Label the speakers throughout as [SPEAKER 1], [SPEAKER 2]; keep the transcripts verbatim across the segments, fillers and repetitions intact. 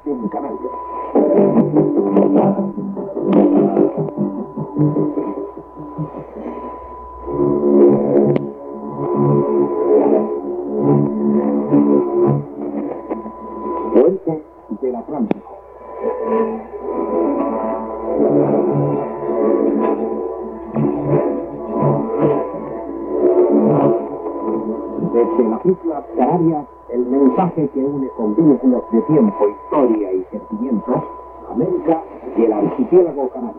[SPEAKER 1] en Canarias. Puente del Atlántico. Desde las Islas Canarias, el mensaje que une con vínculos de tiempo, historia y sentimientos, América y el archipiélago canario.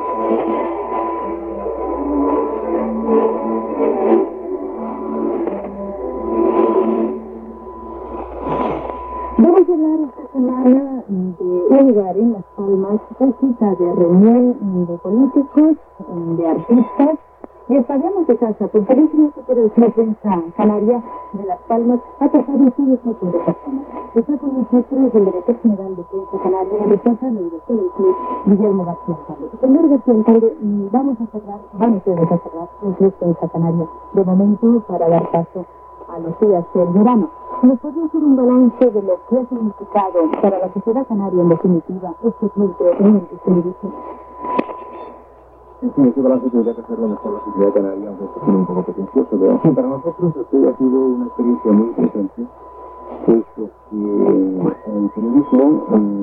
[SPEAKER 2] Vamos a hablar esta semana de un lugar en Las Palmas, cita de reunión de políticos, de artistas. Y pagamos de casa, por teléfono de la prensa canaria de Las Palmas, ha pasado un estudio de personas. Está con nosotros el director general de Prensa Canaria, el responsable director del club, Guillermo García Alcalde. Señor García Alcalde, vamos a cerrar, van ustedes a cerrar el club Prensa Canaria de momento para dar paso a los días del verano. ¿Nos podría hacer un balance de lo que ha significado para la sociedad canaria, en definitiva, este club de opinión que se dirige?
[SPEAKER 3] Sí, ese balance tendría que hacerlo mejor la sociedad canaria, aunque esto tiene un poco pretencioso, pero sí, para nosotros esto ha sido una experiencia muy interesante, puesto que el periodismo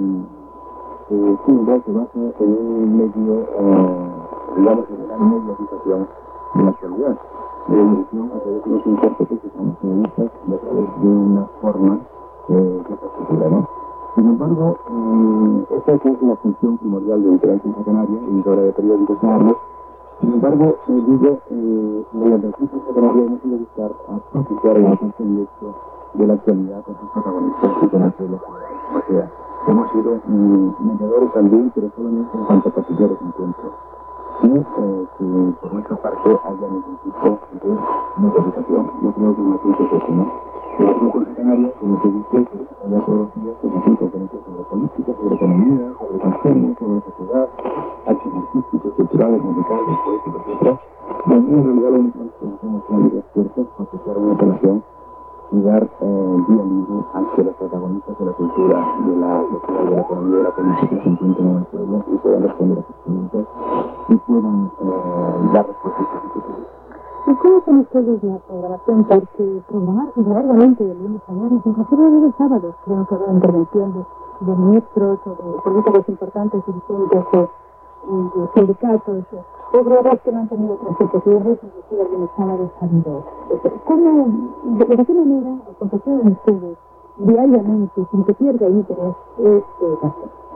[SPEAKER 3] eh, sin duda se basa en un medio, eh, digamos, en la mediatización de la actualidad, de dirección a través de los intérpretes que son los periodistas y a través de una forma eh, que se estructura, ¿no? Sin embargo, eh, esta es la función primordial de la Prensa Canaria, editora de periódicos canarios. Sin embargo, eh, digo, eh, mediante la Prensa Canaria hemos ido a buscar a propiciar el alcance directo de la actualidad con sus protagonistas y con el pueblo. O sea, hemos sido mm, mediadores también, pero solamente en cuanto a propiciar los encuentros. Y eh, que por nuestra parte haya ningún tipo de mediatización. Yo creo que es una punto eso, ¿no? La Prensa Canaria, como se dice, se desarrolla todos los días con aquí conferencias sobre política, sobre economía, sobre consumo, sobre sociedad, actos artísticos, culturales, musicales, poéticos, etcétera. Y en realidad lo único que hacemos es abrir las puertas, asociar una operación y dar eh, vía libre a que los protagonistas de la cultura, de la sociedad, de la economía, de la política se encuentren en el pueblo y puedan responder a sus preguntas y puedan eh, dar respuestas positivas.
[SPEAKER 2] ¿Y cómo son ustedes la programación? Porque programar largamente de lunes a viernes, inclusive de los sábados, creo que habrá intervención de, de ministros o de políticos importantes, dirigentes de, de sindicatos, obreros que no han tenido transportes libres, inclusive algunos sábados han ido. ¿Cómo, de, de qué manera confeccionan ustedes diariamente, sin que pierda interés, este gasto?